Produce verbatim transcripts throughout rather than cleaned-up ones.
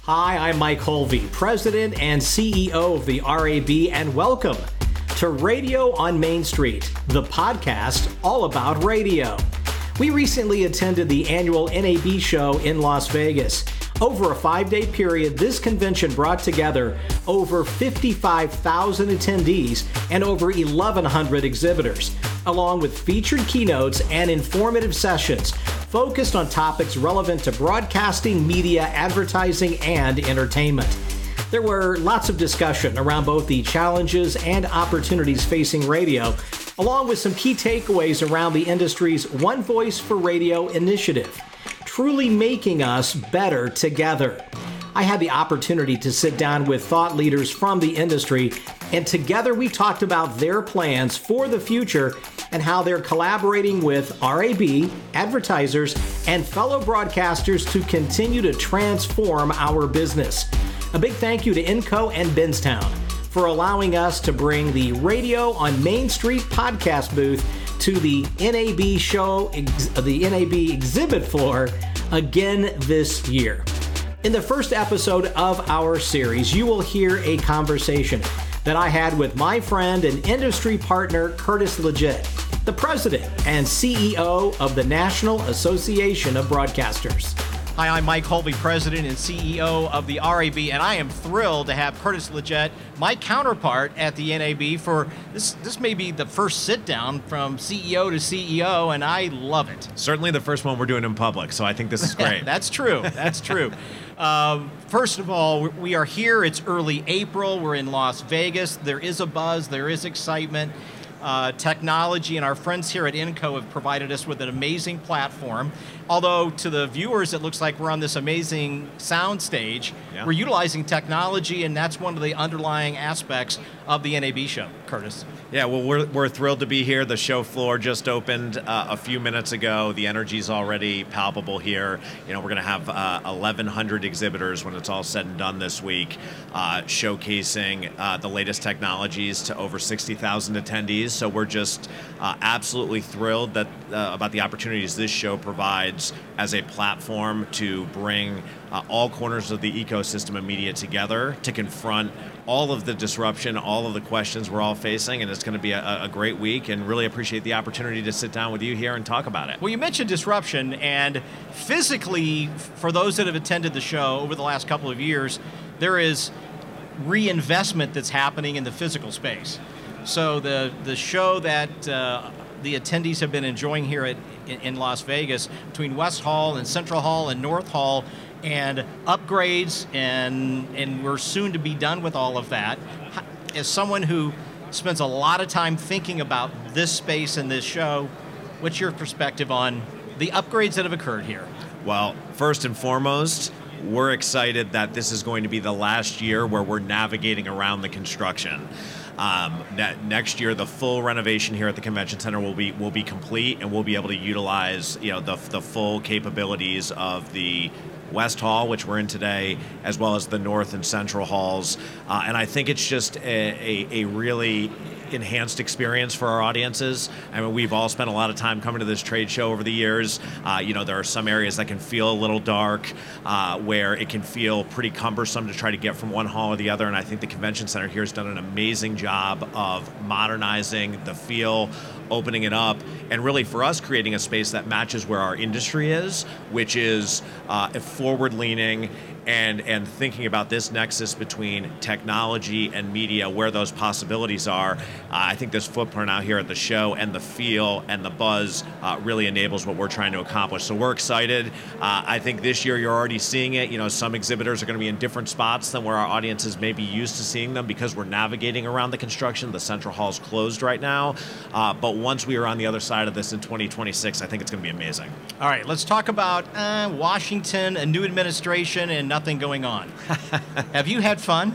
Hi, I'm Mike Holvey, President and C E O of the R A B, and welcome to Radio on Main Street, the podcast all about radio. We recently attended the annual N A B show in Las Vegas. Over a five-day period, this convention brought together over fifty-five thousand attendees and over eleven hundred exhibitors, along with featured keynotes and informative sessions focused on topics relevant to broadcasting, media, advertising, and entertainment. There were lots of discussion around both the challenges and opportunities facing radio, along with some key takeaways around the industry's One Voice for Radio initiative, truly making us better together. I had the opportunity to sit down with thought leaders from the industry, and together we talked about their plans for the future and how they're collaborating with R A B, advertisers, and fellow broadcasters to continue to transform our business. A big thank you to Enco and Benstown for allowing us to bring the Radio on Main Street podcast booth to the N A B show, the N A B exhibit floor again this year. In the first episode of our series, you will hear a conversation that I had with my friend and industry partner, Curtis Leggett, the president and C E O of the National Association of Broadcasters. Hi, I'm Mike Holvey, President and C E O of the R A B, and I am thrilled to have Curtis Leggett, my counterpart at the N A B, for this. This may be the first sit-down from C E O to C E O, and I love it. Certainly the first one we're doing in public, so I think this is great. That's true. That's true. Um, first of all, we are here. It's early April. We're in Las Vegas. There is a buzz. There is excitement. Uh, technology and our friends here at Enco have provided us with an amazing platform. Although to the viewers, it looks like we're on this amazing sound stage. Yeah. We're utilizing technology, and that's one of the underlying aspects of the N A B show. Curtis. Yeah, well, we're we're thrilled to be here. The show floor just opened uh, a few minutes ago. The energy's already palpable here. You know, we're going to have uh, eleven hundred exhibitors when it's all said and done this week, uh, showcasing uh, the latest technologies to over sixty thousand attendees. So we're just uh, absolutely thrilled that uh, about the opportunities this show provides as a platform to bring uh, all corners of the ecosystem of media together to confront all of the disruption, all of the questions we're all facing, and it's going to be a, a great week, and really appreciate the opportunity to sit down with you here and talk about it. Well, you mentioned disruption, and physically, for those that have attended the show over the last couple of years, there is reinvestment that's happening in the physical space. So the, the show that uh, the attendees have been enjoying here at, in, in Las Vegas, between West Hall and Central Hall and North Hall, and upgrades, and and we're soon to be done with all of that. As someone who spends a lot of time thinking about this space and this show, what's your perspective on the upgrades that have occurred here? Well, first and foremost, we're excited that this is going to be the last year where we're navigating around the construction. Um, ne- next year, the full renovation here at the convention center will be will be complete, and we'll be able to utilize, you know, the the full capabilities of the West Hall, which we're in today, as well as the North and Central Halls. Uh, and I think it's just a, a, a really enhanced experience for our audiences. I mean, we've all spent a lot of time coming to this trade show over the years. Uh, you know, there are some areas that can feel a little dark, uh, where it can feel pretty cumbersome to try to get from one hall or the other. And I think the convention center here has done an amazing job of modernizing the feel, opening it up, and really for us creating a space that matches where our industry is, which is uh, forward-leaning and and thinking about this nexus between technology and media, where those possibilities are. Uh, I think this footprint out here at the show and the feel and the buzz uh, really enables what we're trying to accomplish. So we're excited. Uh, I think this year you're already seeing it. You know, some exhibitors are going to be in different spots than where our audiences may be used to seeing them because we're navigating around the construction. The Central Hall's closed right now, uh, but once we are on the other side of this in twenty twenty-six, I think it's going to be amazing. All right, let's talk about uh, Washington, a new administration, and nothing going on. Have you had fun?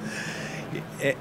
It,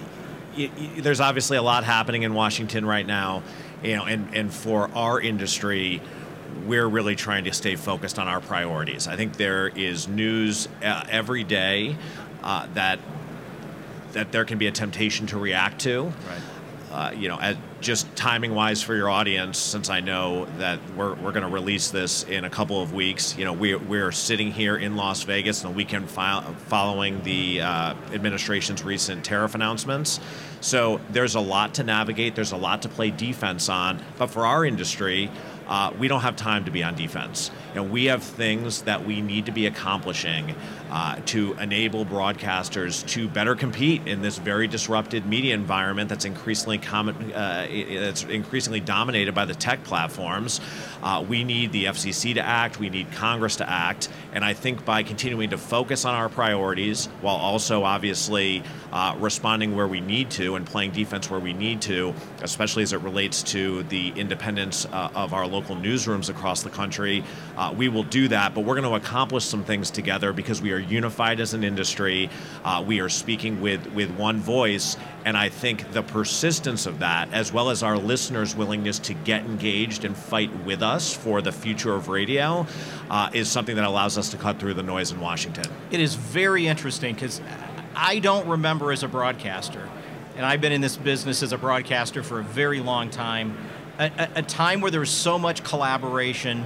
it, it, there's obviously a lot happening in Washington right now, you know, and, and for our industry, we're really trying to stay focused on our priorities. I think there is news uh, every day uh, that that there can be a temptation to react to. Right. uh, you know, at just timing-wise for your audience, since I know that we're we're going to release this in a couple of weeks. You know, we we're sitting here in Las Vegas on the weekend file, following the uh, administration's recent tariff announcements. So there's a lot to navigate. There's a lot to play defense on. But for our industry, uh, we don't have time to be on defense. You know, we have things that we need to be accomplishing uh, to enable broadcasters to better compete in this very disrupted media environment that's increasingly common, uh, that's increasingly dominated by the tech platforms. Uh, we need the F C C to act. We need Congress to act. And I think by continuing to focus on our priorities while also obviously uh, responding where we need to and playing defense where we need to, especially as it relates to the independence uh, of our local newsrooms across the country, uh, we will do that. But we're going to accomplish some things together because we are unified as an industry. Uh, we are speaking with, with one voice. And I think the persistence of that, as well as our listeners' willingness to get engaged and fight with us for the future of radio, uh, is something that allows us to cut through the noise in Washington. It is very interesting because I don't remember as a broadcaster, and I've been in this business as a broadcaster for a very long time, a, a, a time where there was so much collaboration,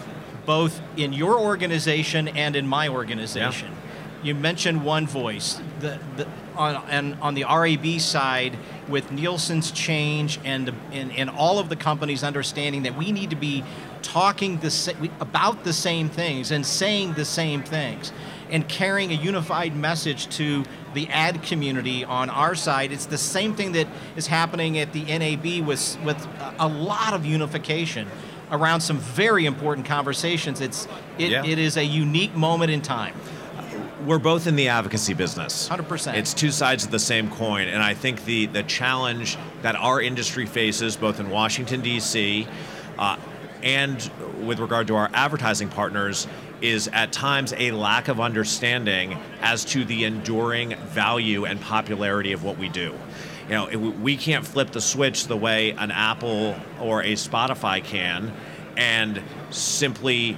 both in your organization and in my organization. Yeah. You mentioned one voice. The, the, on, and on the R A B side, with Nielsen's change and, and and all of the companies understanding that we need to be talking the, about the same things and saying the same things and carrying a unified message to the ad community on our side. It's the same thing that is happening at the N A B with, with a lot of unification around some very important conversations. It's it, yeah. it is a unique moment in time. We're both in the advocacy business. one hundred percent. It's two sides of the same coin, and I think the, the challenge that our industry faces, both in Washington, D C, uh, and with regard to our advertising partners, is at times a lack of understanding as to the enduring value and popularity of what we do. You know, it, we can't flip the switch the way an Apple or a Spotify can and simply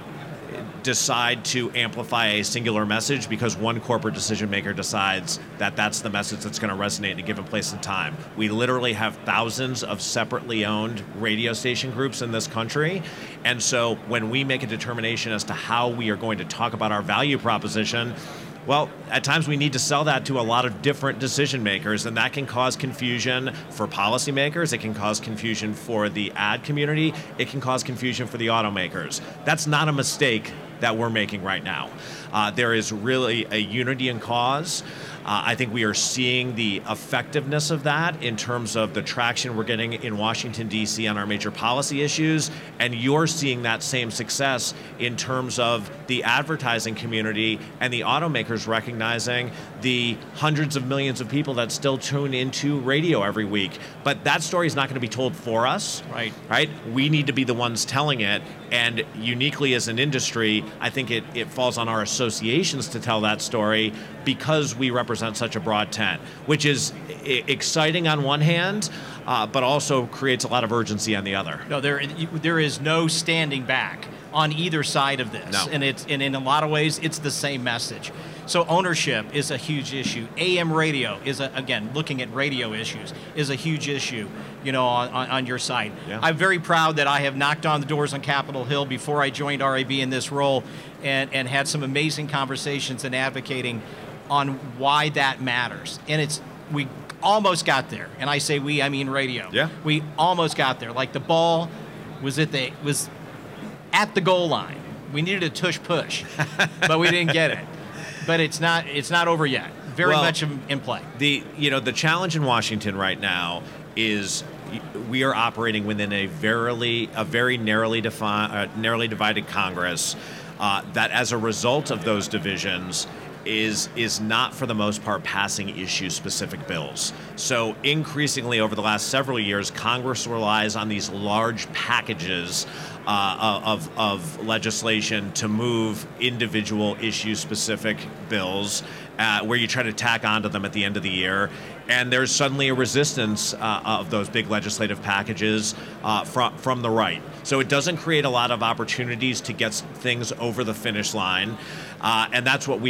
decide to amplify a singular message because one corporate decision maker decides that that's the message that's going to resonate in a given place and time. We literally have thousands of separately owned radio station groups in this country, and so when we make a determination as to how we are going to talk about our value proposition, well, at times we need to sell that to a lot of different decision makers, and that can cause confusion for policymakers. It can cause confusion for the ad community. It can cause confusion for the automakers. That's not a mistake that we're making right now. Uh, there is really a unity in cause. Uh, I think we are seeing the effectiveness of that in terms of the traction we're getting in Washington, D C on our major policy issues, and you're seeing that same success in terms of the advertising community and the automakers recognizing the hundreds of millions of people that still tune into radio every week. But that story is not going to be told for us. Right. Right? We need to be the ones telling it, and uniquely as an industry, I think it, it falls on our associations to tell that story because we represent such a broad tent, which is I- exciting on one hand, uh, but also creates a lot of urgency on the other. No, there there is no standing back on either side of this, no. and it's and in a lot of ways it's the same message. So ownership is a huge issue. A M radio is a, again looking at radio issues is a huge issue. You know, on, on, on your side. Yeah. I'm very proud that I have knocked on the doors on Capitol Hill before I joined R A B in this role, and and had some amazing conversations and advocating on why that matters. And it's we almost got there, and I say we, I mean radio. Yeah. We almost got there. Like the ball was at the was at the goal line. We needed a tush push, but we didn't get it. But it's not it's not over yet. Very well, much in, in play. The you know the challenge in Washington right now is we are operating within a very a very narrowly defined uh, narrowly divided Congress uh, that as a result of those divisions is is not for the most part passing issue specific bills. So increasingly over the last several years, Congress relies on these large packages uh, of, of legislation to move individual issue specific bills uh, where you try to tack onto them at the end of the year. And there's suddenly a resistance uh, of those big legislative packages uh, from from the right. So it doesn't create a lot of opportunities to get things over the finish line. Uh, and that's what we walked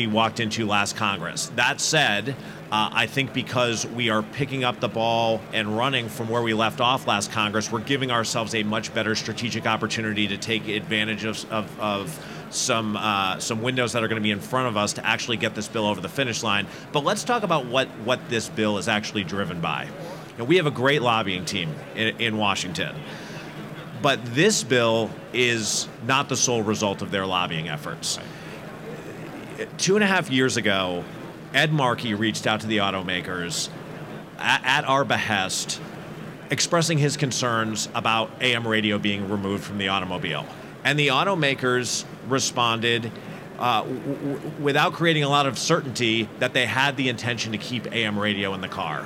into last Congress. That said, uh, I think because we are picking up the ball and running from where we left off last Congress, we're giving ourselves a much better strategic opportunity to take advantage of, of, of some uh, some windows that are going to be in front of us to actually get this bill over the finish line. But let's talk about what, what this bill is actually driven by. And we have a great lobbying team in, in Washington. But this bill is not the sole result of their lobbying efforts. Two and a half years ago, Ed Markey reached out to the automakers at, at our behest, expressing his concerns about A M radio being removed from the automobile. And the automakers responded uh, w- w- without creating a lot of certainty that they had the intention to keep A M radio in the car.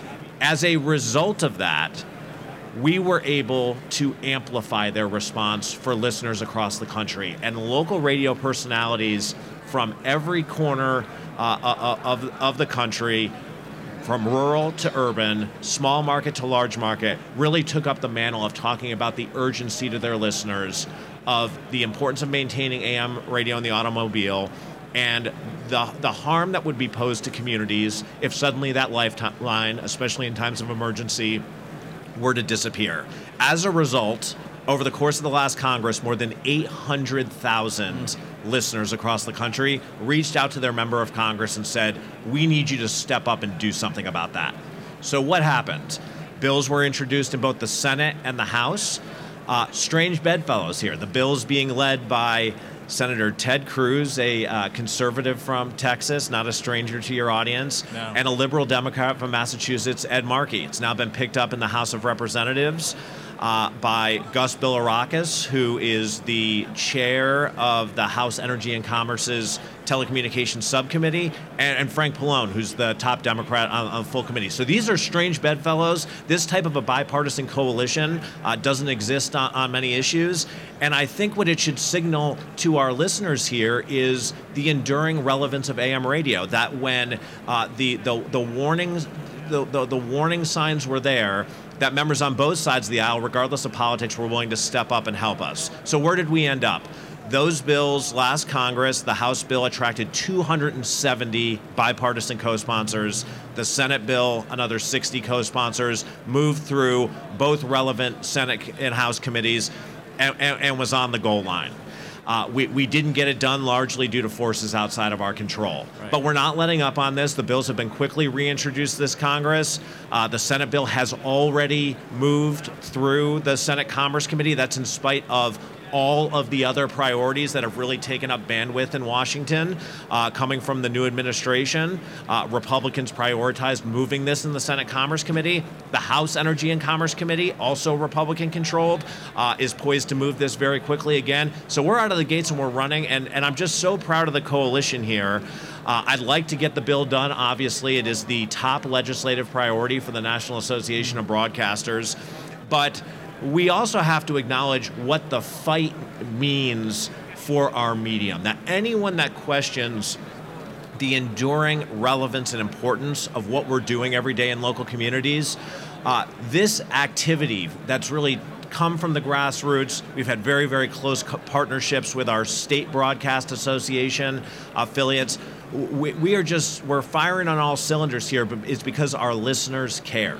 As a result of that, we were able to amplify their response for listeners across the country. And local radio personalities from every corner uh, of, of the country, from rural to urban, small market to large market, really took up the mantle of talking about the urgency to their listeners of the importance of maintaining A M radio in the automobile and the the harm that would be posed to communities if suddenly that lifeline, especially in times of emergency, were to disappear. As a result, over the course of the last Congress, more than eight hundred thousand listeners across the country reached out to their member of Congress and said, we need you to step up and do something about that. So what happened? Bills were introduced in both the Senate and the House. Uh, strange bedfellows here. The bills being led by Senator Ted Cruz, a uh, conservative from Texas, not a stranger to your audience, no. and a liberal Democrat from Massachusetts, Ed Markey. It's now been picked up in the House of Representatives uh, by Gus Bilirakis, who is the chair of the House Energy and Commerce's Telecommunications Subcommittee, and, and Frank Pallone, who's the top Democrat on, on the full committee. So these are strange bedfellows. This type of a bipartisan coalition uh, doesn't exist on, on many issues. And I think what it should signal to our listeners here is the enduring relevance of A M radio, that when uh, the, the, the warnings, the, the, the warning signs were there, that members on both sides of the aisle, regardless of politics, were willing to step up and help us. So where did we end up? Those bills, last Congress, the House bill attracted two hundred seventy bipartisan co-sponsors. The Senate bill, another sixty co-sponsors, moved through both relevant Senate and House committees and, and, and was on the goal line. Uh, we, we didn't get it done largely due to forces outside of our control. Right. But we're not letting up on this. The bills have been quickly reintroduced this Congress. Uh, the Senate bill has already moved through the Senate Commerce Committee. That's in spite of all of the other priorities that have really taken up bandwidth in Washington uh, coming from the new administration. Uh, Republicans prioritized moving this in the Senate Commerce Committee. The House Energy and Commerce Committee, also Republican controlled, uh, is poised to move this very quickly again. So we're out of the gates and we're running, and, and I'm just so proud of the coalition here. Uh, I'd like to get the bill done. Obviously, it is the top legislative priority for the National Association of Broadcasters. But we also have to acknowledge what the fight means for our medium. That anyone that questions the enduring relevance and importance of what we're doing every day in local communities, uh, this activity that's really come from the grassroots. We've had very, very close co- partnerships with our state broadcast association affiliates. We, we are just, we're firing on all cylinders here, but it's because our listeners care.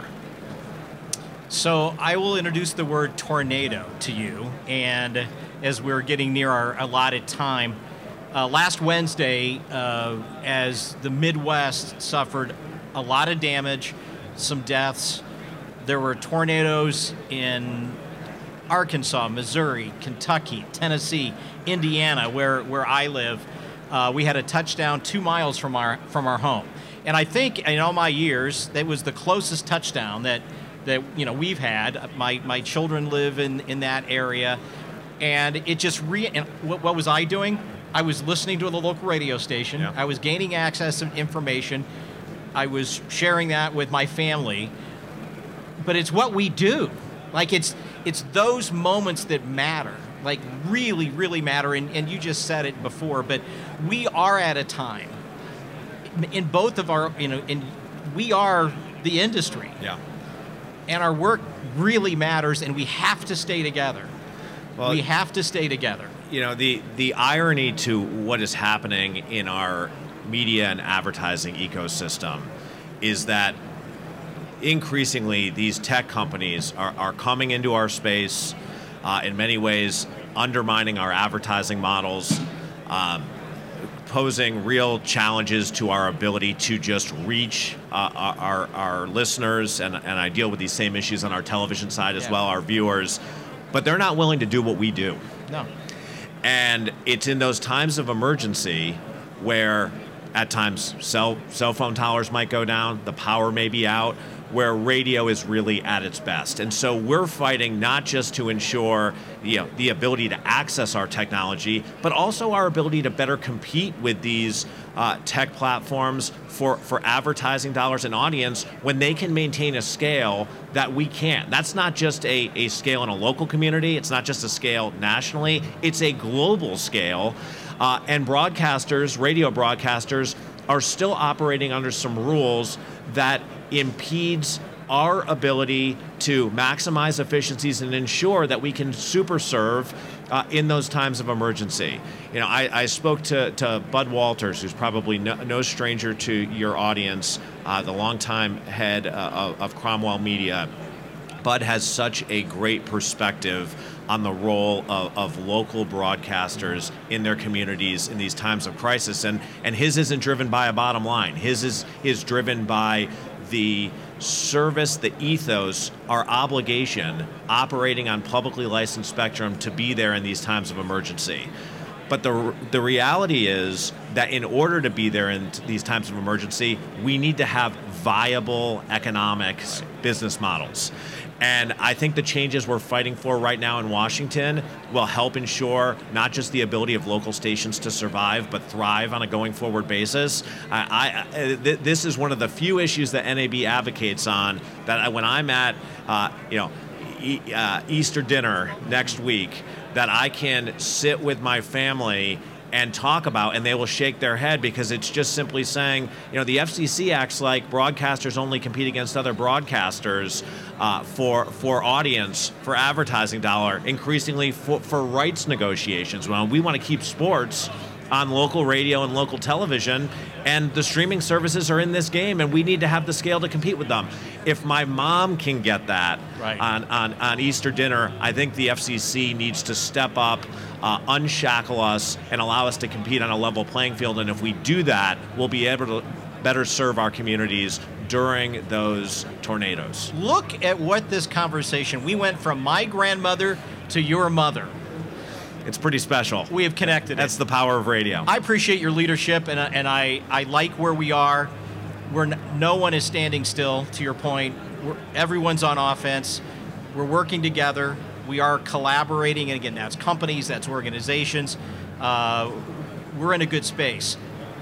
So I will introduce the word tornado to you, and as we're getting near our allotted time, uh, last Wednesday, uh, as the Midwest suffered a lot of damage, some deaths, there were tornadoes in Arkansas, Missouri, Kentucky, Tennessee, Indiana, where, where I live. Uh, we had a touchdown two miles from our from our home. And I think in all my years, that was the closest touchdown that that you know we've had. My my children live in, in that area, and it just re. And what, what was I doing? I was listening to the local radio station. Yeah. I was gaining access to information. I was sharing that with my family. But it's what we do. Like it's it's those moments that matter. Like really, really matter. And, and you just said it before, but we are at a time in both of our you know in we are the industry. Yeah. And our work really matters, and we have to stay together. Well, we have to stay together. You know, the the irony to what is happening in our media and advertising ecosystem is that increasingly these tech companies are, are coming into our space, uh, in many ways undermining our advertising models, um, posing real challenges to our ability to just reach uh, our, our listeners, and, and I deal with these same issues on our television side as yeah. well, our viewers, but they're not willing to do what we do. No. And it's in those times of emergency where at times cell, cell phone towers might go down, the power may be out, where radio is really at its best. And so we're fighting not just to ensure you know, the ability to access our technology, but also our ability to better compete with these uh, tech platforms for, for advertising dollars and audience when they can maintain a scale that we can't. That's not just a, a scale in a local community, it's not just a scale nationally, it's a global scale. Uh, and broadcasters, radio broadcasters, are still operating under some rules that impedes our ability to maximize efficiencies and ensure that we can super serve uh, in those times of emergency. You know, I, I spoke to, to Bud Walters, who's probably no, no stranger to your audience, uh, the longtime head uh, of, of Cromwell Media. Bud has such a great perspective on the role of, of local broadcasters in their communities in these times of crisis. And, and his isn't driven by a bottom line. His is, is driven by the service, the ethos, our obligation operating on publicly licensed spectrum to be there in these times of emergency. But the, the reality is that in order to be there in these times of emergency, we need to have viable economic business models. And I think the changes we're fighting for right now in Washington will help ensure not just the ability of local stations to survive, but thrive on a going forward basis. I, I, th- this is one of the few issues that N A B advocates on, that I, when I'm at uh, you know, e- uh, Easter dinner next week, that I can sit with my family and talk about, and they will shake their head because it's just simply saying, you know, the F C C acts like broadcasters only compete against other broadcasters uh, for for audience, for advertising dollar, increasingly for, for rights negotiations. Well, we want to keep sports on local radio and local television, and the streaming services are in this game, and we need to have the scale to compete with them. If my mom can get that right. on, on, on Easter dinner, I think the F C C needs to step up, uh, unshackle us, and allow us to compete on a level playing field. And if we do that, we'll be able to better serve our communities during those tornadoes. Look at what this conversation, we went from my grandmother to your mother. It's pretty special. We have connected. That's it. the power of radio. I appreciate your leadership, and, and I, I like where we are. We're n- no one is standing still, to your point. We're, everyone's on offense. We're working together. We are collaborating, and again, that's companies, that's organizations. Uh, we're in a good space.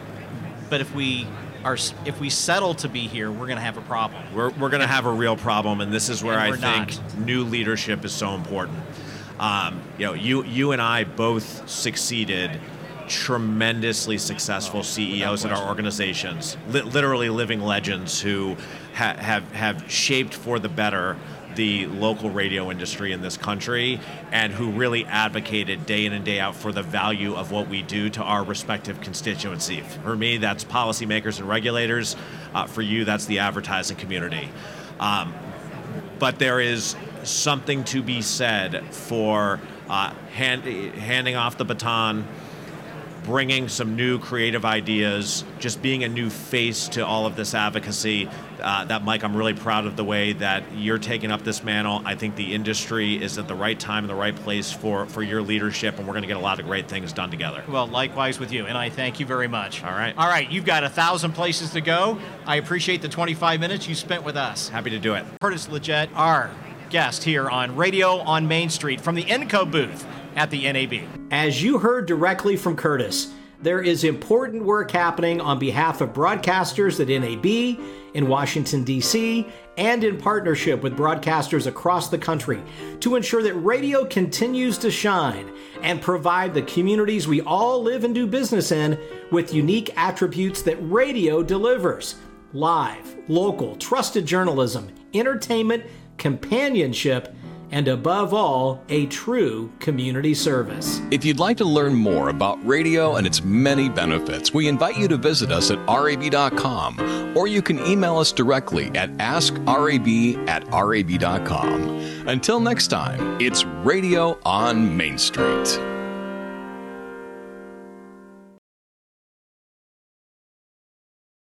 But if we are, if we settle to be here, we're going to have a problem. We're, we're going to have a real problem, and this is where And I think not. new leadership is so important. Um, you know, you you and I both succeeded, tremendously successful C E Os at our organizations, li- literally living legends who ha- have have shaped for the better the local radio industry in this country, and who really advocated day in and day out for the value of what we do to our respective constituency. For me, that's policymakers and regulators. Uh, for you, that's the advertising community. Um, but there is something to be said for uh, hand, handing off the baton, bringing some new creative ideas, just being a new face to all of this advocacy. Uh, that, Mike, I'm really proud of the way that you're taking up this mantle. I think the industry is at the right time and the right place for, for your leadership, and we're going to get a lot of great things done together. Well, likewise with you, and I thank you very much. All right. All right, you've got a thousand places to go. I appreciate the twenty-five minutes you spent with us. Happy to do it. Curtis Leggett, our guest here on Radio on Main Street from the Enco booth at the N A B. As you heard directly from Curtis, there is important work happening on behalf of broadcasters at N A B, in Washington, D C, and in partnership with broadcasters across the country to ensure that radio continues to shine and provide the communities we all live and do business in with unique attributes that radio delivers: live, local, trusted journalism, entertainment, companionship, and above all, a true community service. If you'd like to learn more about radio and its many benefits, we invite you to visit us at R A B dot com, or you can email us directly at ask R A B at R A B dot com. Until next time, it's Radio on Main Street.